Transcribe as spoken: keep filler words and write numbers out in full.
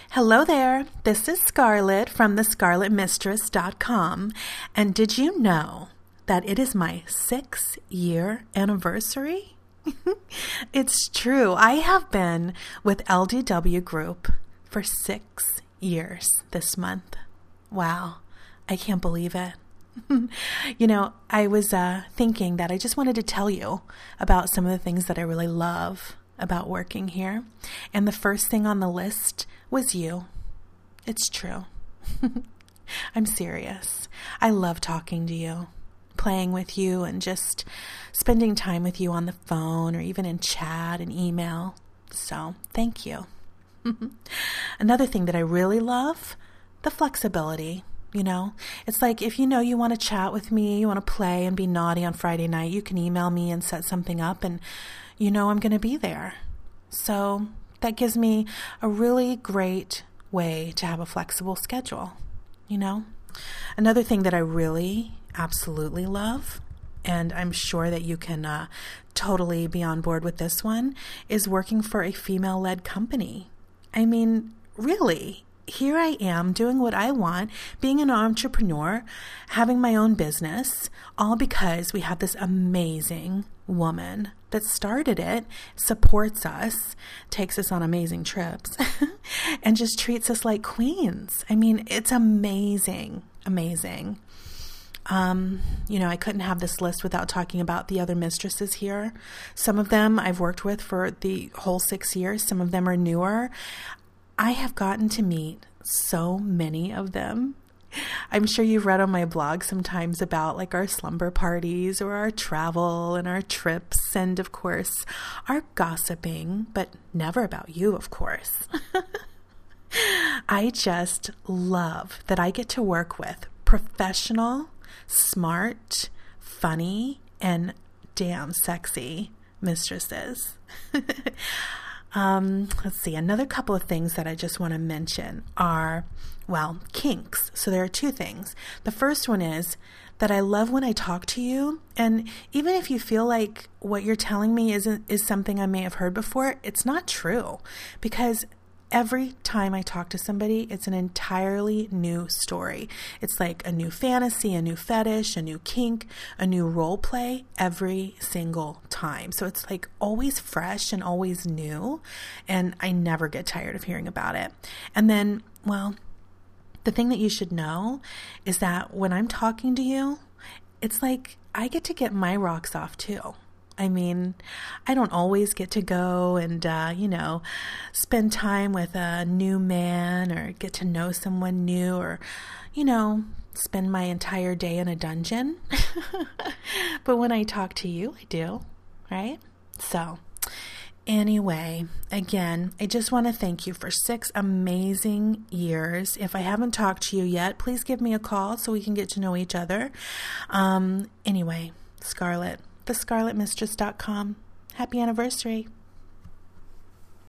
Hello there, this is Scarlett from the scarlet mistress dot com, and did you know that it is my six-year anniversary? It's true, I have been with L D W Group for six years this month. Wow, I can't believe it. You know, I was uh, thinking that I just wanted to tell you about some of the things that I really love about working here. And the first thing on the list was you. It's true. I'm serious. I love talking to you, playing with you, and just spending time with you on the phone or even in chat and email. So thank you. Another thing that I really love, the flexibility. You know, it's like if you know you want to chat with me, you want to play and be naughty on Friday night, you can email me and set something up, and you know I'm going to be there. So that gives me a really great way to have a flexible schedule, you know. Another thing that I really absolutely love, and I'm sure that you can uh, totally be on board with this one, is working for a female-led company. I mean, really. Here I am doing what I want, being an entrepreneur, having my own business, all because we have this amazing woman that started it, supports us, takes us on amazing trips, and just treats us like queens. I mean, it's amazing, amazing. Um, you know, I couldn't have this list without talking about the other mistresses here. Some of them I've worked with for the whole six years. Some of them are newer. I have gotten to meet so many of them. I'm sure you've read on my blog sometimes about like our slumber parties or our travel and our trips and of course our gossiping, but never about you, of course. I just love that I get to work with professional, smart, funny, and damn sexy mistresses. Um, let's see, another couple of things that I just want to mention are, well, kinks. So there are two things. The first one is that I love when I talk to you, and even if you feel like what you're telling me isn't is something I may have heard before, it's not true, because every time I talk to somebody, it's an entirely new story. It's like a new fantasy, a new fetish, a new kink, a new role play every single time. So it's like always fresh and always new. And I never get tired of hearing about it. And then, well, the thing that you should know is that when I'm talking to you, it's like I get to get my rocks off too. I mean, I don't always get to go and, uh, you know, spend time with a new man or get to know someone new or, you know, spend my entire day in a dungeon. But when I talk to you, I do, right? So anyway, again, I just want to thank you for six amazing years. If I haven't talked to you yet, please give me a call so we can get to know each other. Um, anyway, Scarlett. the scarlet mistress dot com. Happy anniversary.